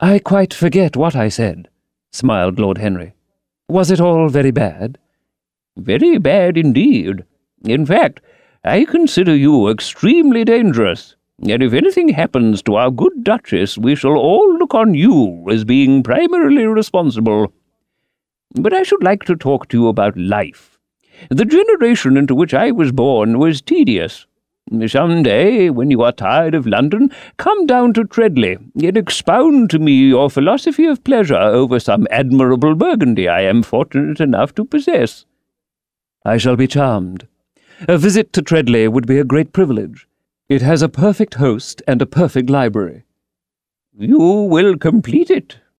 "I quite forget what I said," smiled Lord Henry. "Was it all very bad?" "Very bad indeed. In fact, I consider you extremely dangerous, and if anything happens to our good Duchess, we shall all look on you as being primarily responsible. But I should like to talk to you about life. The generation into which I was born was tedious. Some day, when you are tired of London, come down to Treadley, and expound to me your philosophy of pleasure over some admirable Burgundy I am fortunate enough to possess." "I shall be charmed. A visit to Treadley would be a great privilege. It has a perfect host and a perfect library." "You will complete it.